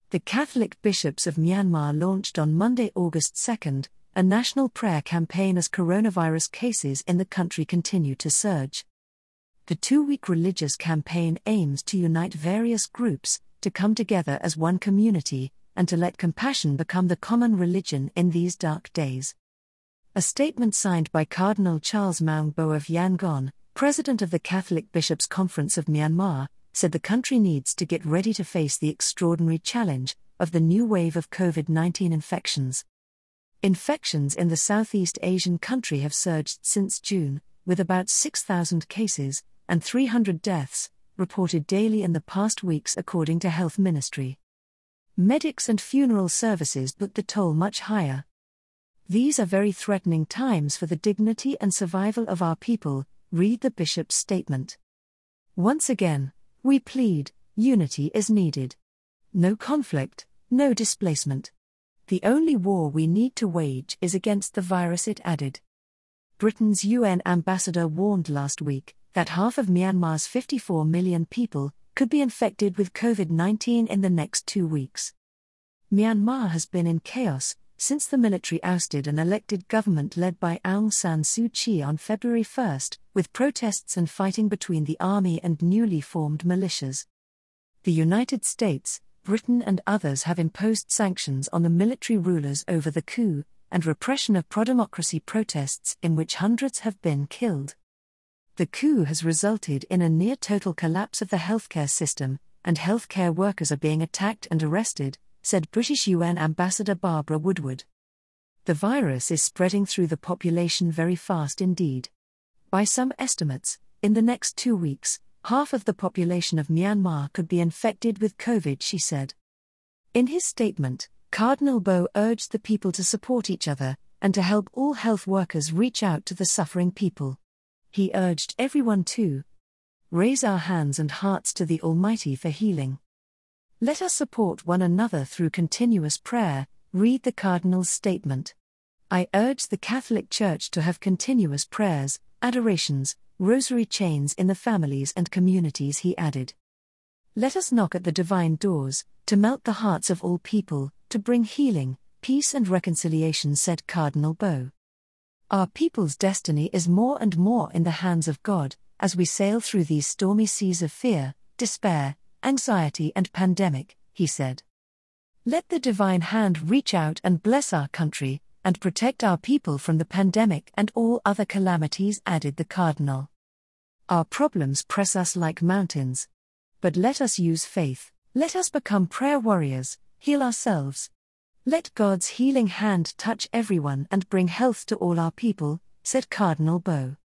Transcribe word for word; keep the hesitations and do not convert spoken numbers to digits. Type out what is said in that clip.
The Catholic bishops of Myanmar launched on Monday, August second, a national prayer campaign as coronavirus cases in the country continue to surge. The two-week religious campaign aims to unite various groups, to come together as one community, and to let compassion become the common religion in these dark days. A statement signed by Cardinal Charles Maung Bo of Yangon, president of the Catholic Bishops' Conference of Myanmar, said the country needs to get ready to face the extraordinary challenge of the new wave of COVID nineteen infections. Infections in the Southeast Asian country have surged since June, with about six thousand cases and three hundred deaths reported daily in the past weeks, according to Health Ministry. Medics and funeral services put the toll much higher. These are very threatening times for the dignity and survival of our people, read the bishop's statement. Once again, we plead, unity is needed. No conflict, no displacement. The only war we need to wage is against the virus, it added. Britain's U N ambassador warned last week that half of Myanmar's fifty-four million people could be infected with COVID nineteen in the next two weeks. Myanmar has been in chaos since the military ousted an elected government led by Aung San Suu Kyi on February first, with protests and fighting between the army and newly formed militias. The United States, Britain and others have imposed sanctions on the military rulers over the coup and repression of pro-democracy protests in which hundreds have been killed. The coup has resulted in a near-total collapse of the healthcare system, and healthcare workers are being attacked and arrested, said British U N Ambassador Barbara Woodward. The virus is spreading through the population very fast indeed. By some estimates, in the next two weeks, half of the population of Myanmar could be infected with COVID, she said. In his statement, Cardinal Bo urged the people to support each other, and to help all health workers reach out to the suffering people. He urged everyone to raise our hands and hearts to the Almighty for healing. Let us support one another through continuous prayer, read the Cardinal's statement. I urge the Catholic Church to have continuous prayers, adorations, rosary chains in the families and communities, he added. Let us knock at the divine doors, to melt the hearts of all people, to bring healing, peace and reconciliation, said Cardinal Bo. Our people's destiny is more and more in the hands of God, as we sail through these stormy seas of fear, despair, anxiety and pandemic, he said. Let the divine hand reach out and bless our country, and protect our people from the pandemic and all other calamities, added the Cardinal. Our problems press us like mountains. But let us use faith, let us become prayer warriors, heal ourselves. Let God's healing hand touch everyone and bring health to all our people, said Cardinal Bo.